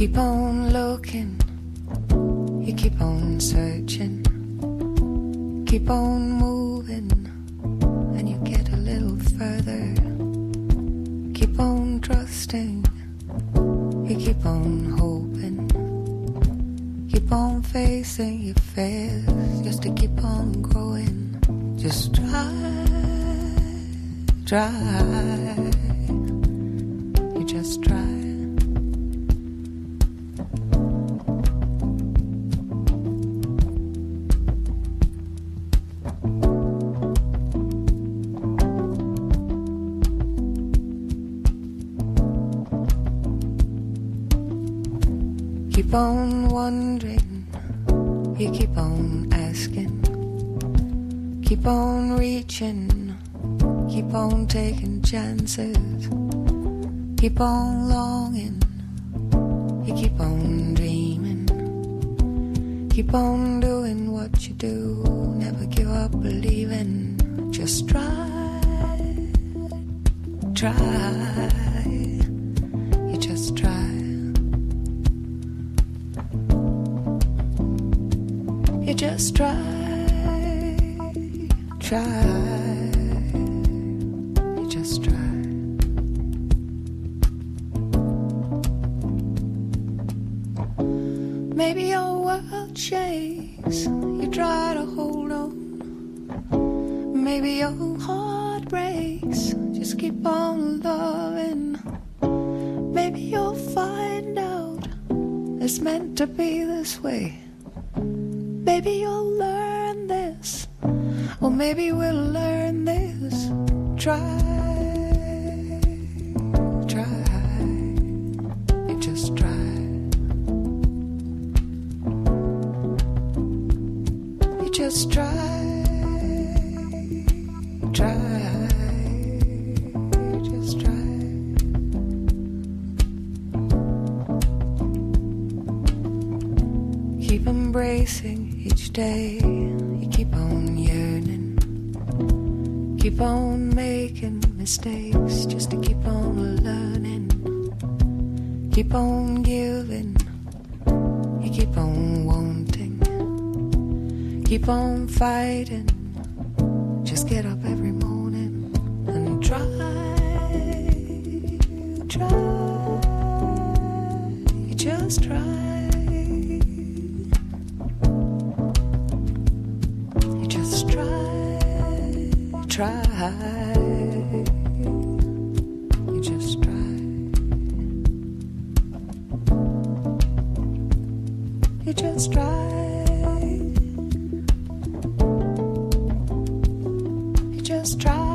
keep on looking, you keep on searching, keep on moving, and you get a little further. Keep on trusting, you keep on hoping, keep on facing your fears, just to keep on growing. Just try, you just try. Keep on wondering, you keep on asking, keep on reaching, keep on taking chances, keep on longing, you keep on dreaming, keep on doing what you do, never give up believing, just try, you just try. You just try, you just try. Maybe your world shakes, you try to hold on. Maybe your heart breaks, just keep on loving. Maybe you'll find out it's meant to be this way. Maybe you'll learn this, or maybe we'll learn this. Try, you just try. You just try, you just try. Keep embracing each day, you keep on yearning, keep on making mistakes, just to keep on learning, keep on giving, you keep on wanting, keep on fighting, just get up every morning and try, you just try. Try, you just try, you just try, you just try.